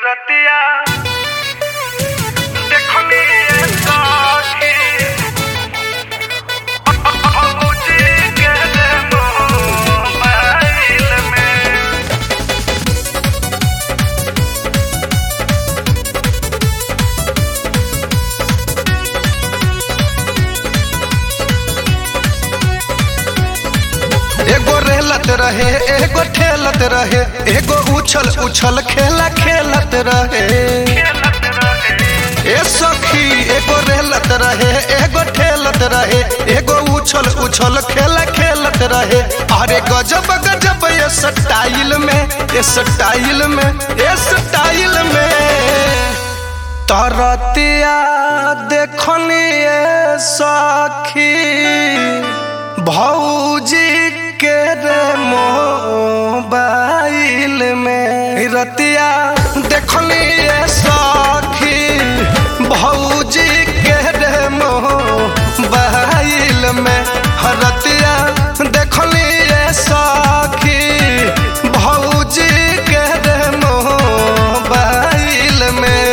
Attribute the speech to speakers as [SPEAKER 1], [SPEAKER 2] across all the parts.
[SPEAKER 1] रतिया देखनी साथी मुझे के मोबाइल में
[SPEAKER 2] एगो रेलत रहे एगो ठेलत रहे एगो उछल उछल खेला खेलत रहे ए सखी एगो रेलत रहे एगो ठेलत रहे एगो उछल उछल खेला खेलत रहे अरे गजब गजब ये स्टाइल में ये स्टाइल में ये स्टाइल में तरतिया देखनी ये सखी भौजी के रे मोबाइल में रतिया देखनी ये सखी भौजी के रे मोबाइल में रतिया देखनी ये सखी भौजी के रे मोबाइल में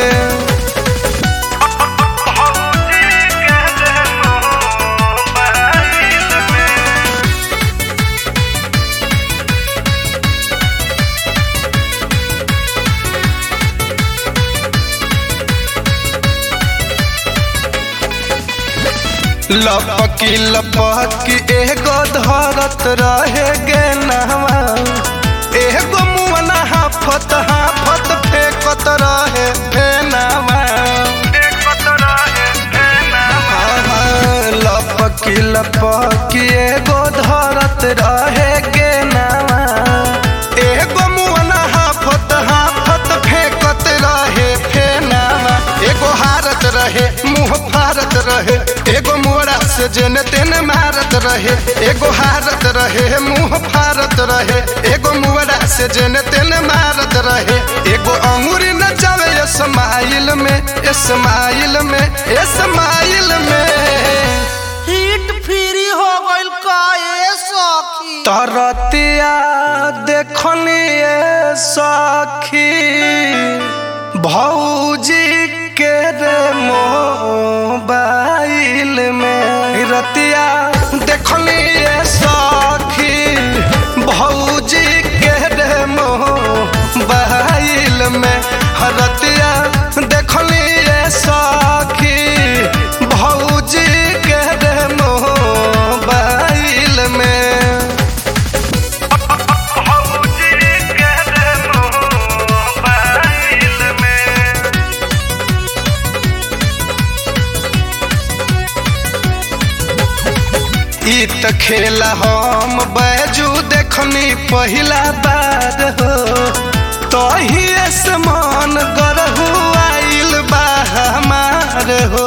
[SPEAKER 2] लपकी लपकी एगो धरत रहे गे नहवा एगो मुअना हाफत हाफत फेंकत रहे फेनावा लपकी लपकी एगो धरत रहे गे नहवा एगो मुअना हाफत हाफत फेंकत रहे फेनावा एगो हारत रहे मुँह फारत रहे एगो मोड़ा से जेने तेने मारत रहे एगो हारत रहे मुँह फारत रहे एगो मोड़ा से जेने तेने मारत रहे एगो अंगूरी न जावे स्माइल में स्माइल में स्माइल में
[SPEAKER 3] हिट फ्री हो गइल का ए सखी
[SPEAKER 2] तरतिया देखनी ये सखी भौजी के रे मोबाइल में रतिया देखनी ये सखी भौजी के रे मोबाइल में रतिया देखनी ये सखी भौजी के रे मोबाइल में ई त खेला हम बैजू देखनी पहिला बार हो तही से मन गरहु आइल बा हमार हो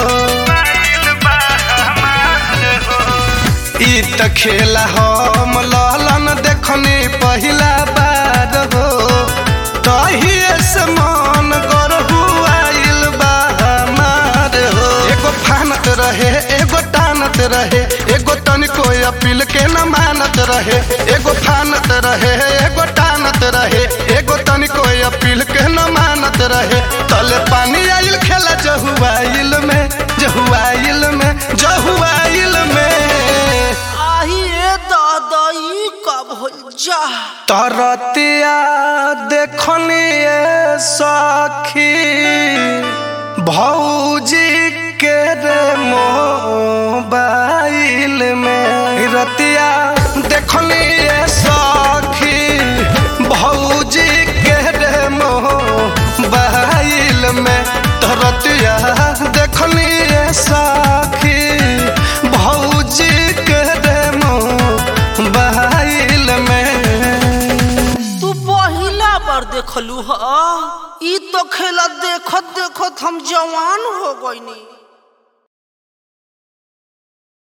[SPEAKER 2] ई त खेला हम ललन देखनी पहिला बार हो तही से मन गरहु आइल बा हमार हो एगो फानत रहे एगो टानत रहे एगो तनिको अपील के न मानत रहे एगो फानत रहे एगो टानत रहे एगो तनिको अपील के न मानत रहे तले पानी आइल खेला जहुआइल में जहुआइल में जहुआइल में
[SPEAKER 3] आही ए दादाई कब हो जा
[SPEAKER 2] तरतिया देखनी ये सखी भौजी के रे मोबाइल में रतिया देखनी ये सखी भौजी के रे मोबाइल में रतिया देखनी ये सखी भौजी के रे मोबाइल में
[SPEAKER 3] तू पहिला बार देखलू ह ई तो खेला देखत देखत हम जवान हो गइनी।